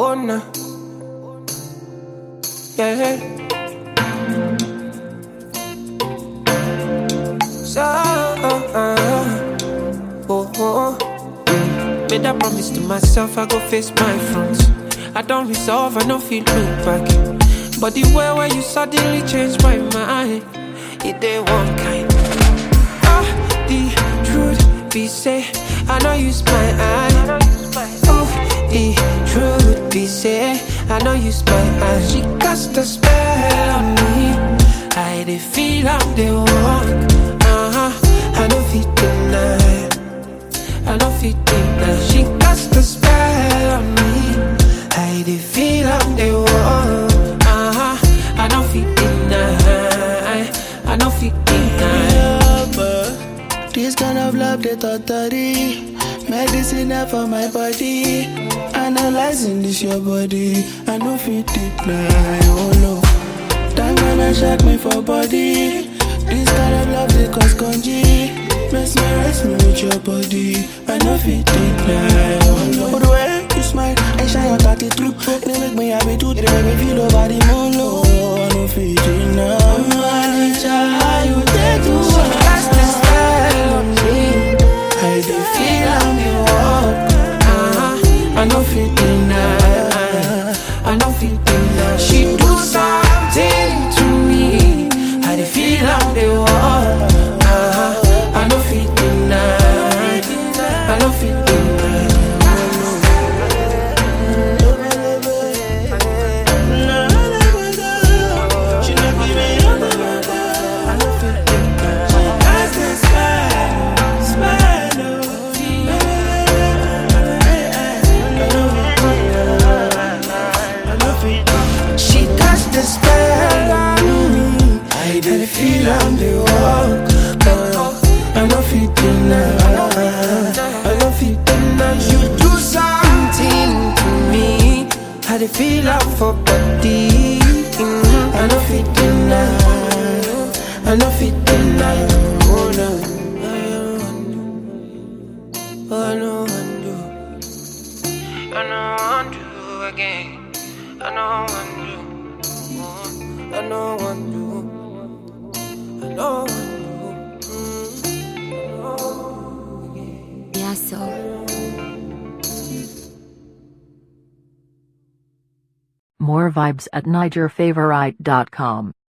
Oh no, yeah. So, made a promise to myself, I go face my front. I don't resolve, I don't feel look back. But the way where you suddenly changed my mind, it ain't one kind. The truth be say, I know you my eye. Oh, the truth be say, I know you my eye. She cast a spell on me. I dey feel I'm the one. I don't fit deny. I don't fit deny. She cast a spell on me. I dey feel I'm the one. I don't fit deny. I don't fit deny. This kind of love, they totally medicine for my body. Analyzing this your body, I know fit deny. Oh no, time when I shake me for body. This kind of love, they cause congee. Mesmerize me with your body, I know fit deny. Oh no, but the way you smile and shine your tatty through, they make me happy too. They make me feel over the moon. Oh, I know fit deny. How you take to cast the spell on me? I do feel I'm the one. I know fit deny. I know fit deny. She do something to me. I do feel I'm the one. I know fit deny. I know fit deny. I'm the one. I know fit deny. I know fit deny. You do something to me. How they feel out for body. I know fit deny. I know fit deny. Oh no, I know undo. I know undo again. I know undo. I know undo. Yeah, so more vibes at NigerFavorite.com.